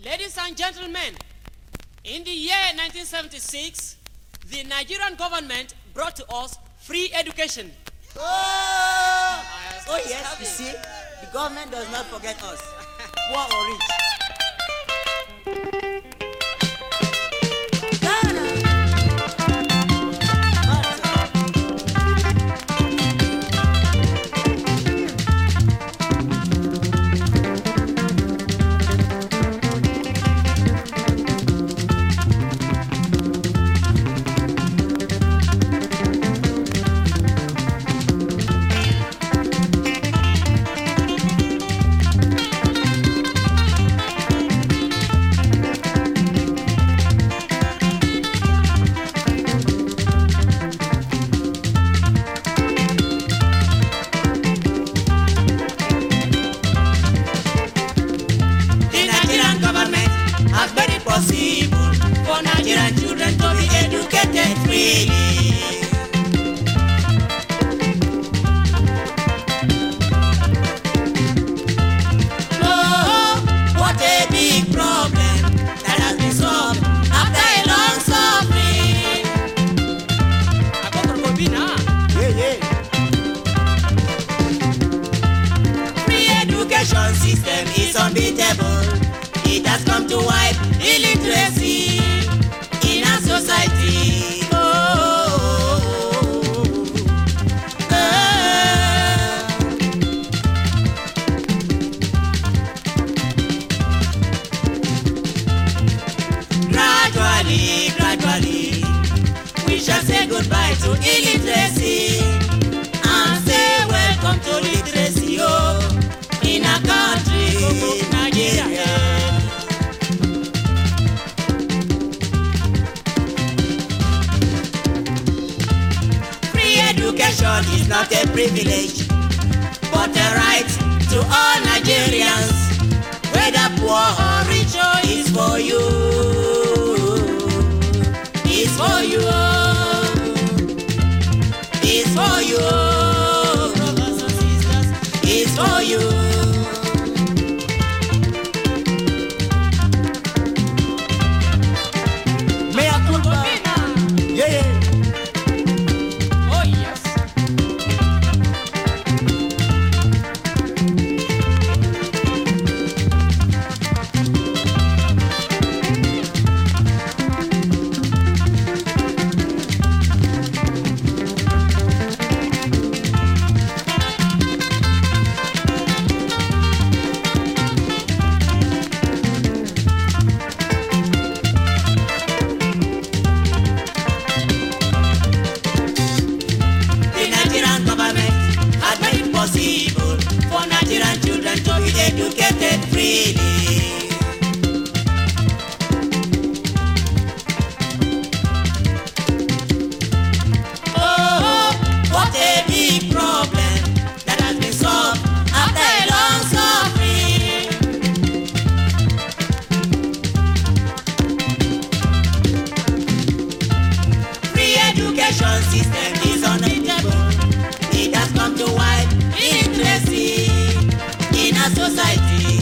Ladies and gentlemen, in the year 1976, the Nigerian government brought to us free education. Oh yes, you see, the government does not forget us, poor or rich. Possible for Nigerian children to be educated freely. Oh, what a big problem that has been solved after a long suffering. Free education system is unbeatable. It has come to wipe illiteracy in our society. Gradually, we shall say goodbye to illiteracy and say welcome to literacy in our country, Nigeria. Education is not a privilege, but a right to all Nigerians, whether poor or rich. It's for you, it's for you, it's for you, brothers and sisters, it's for you. Possible for Nigerian children to be educated freely. Oh, what a big problem that has been solved after a long suffering. Free education system is unbeatable. It has come to wipe illiteracy in our society.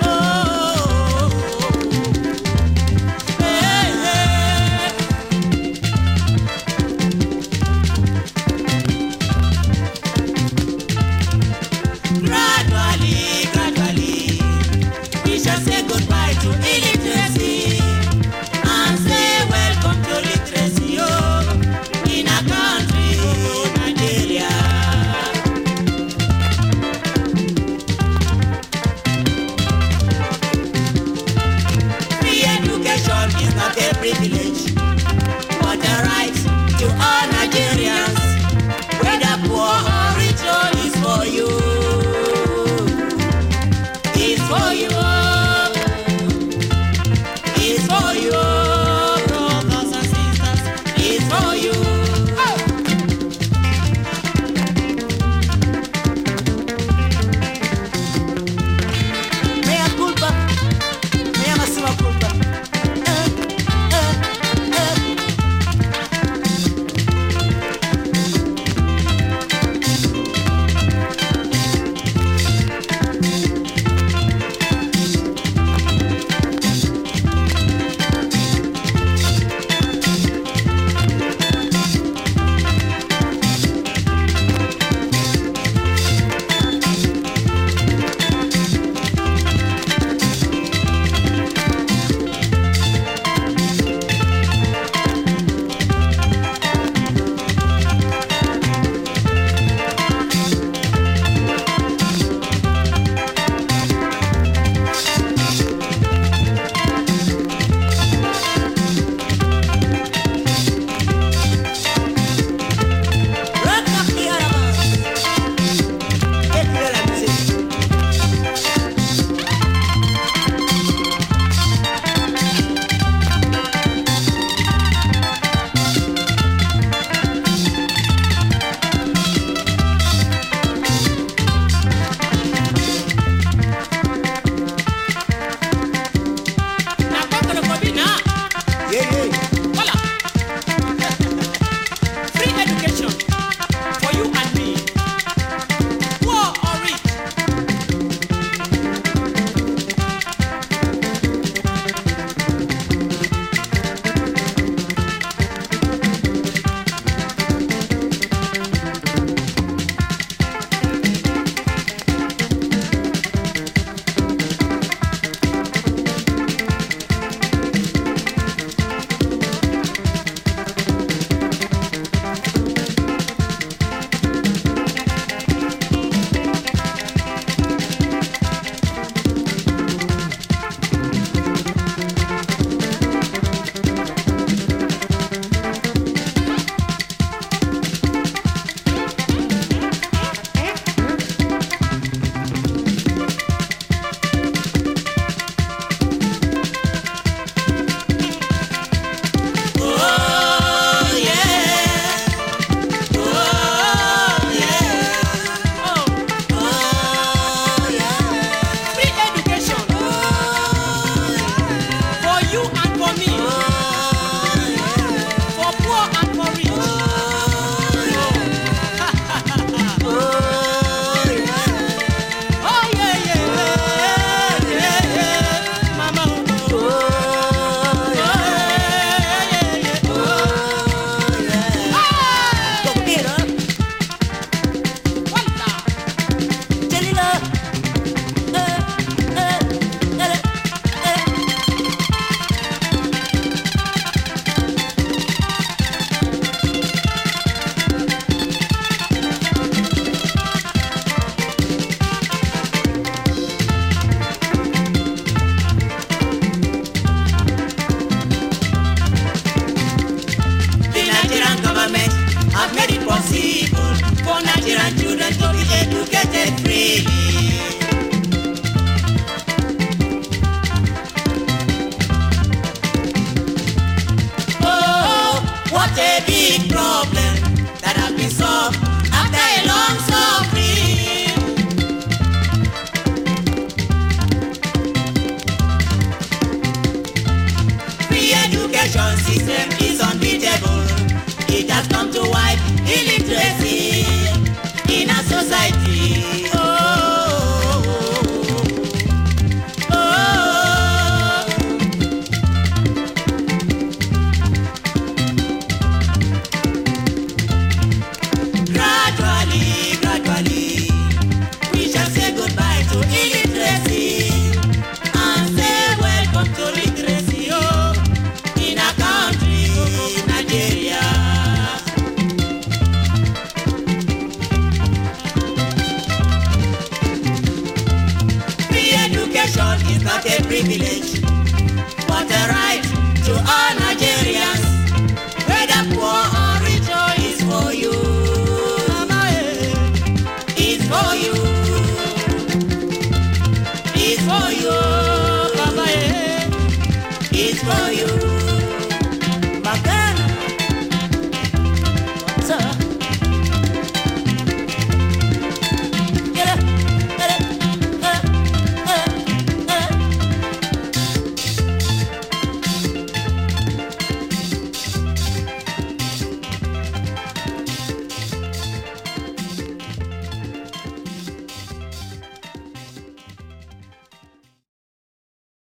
Gradually, we shall say goodbye to illiteracy and say welcome to literacy in our country, Nigeria. education system is unbeatable. It has come to wipe illiteracy in our society. Oh, oh, oh. Gradually, gradually, we shall say goodbye to illiteracy and say welcome to literacy. Oh, in our country, Nigeria. Free education is not a privilege, but a right to all Nigerians, whether poor or rich. Oh, it's for you. Mama, it's for you. It's for you, Papa. It's for you.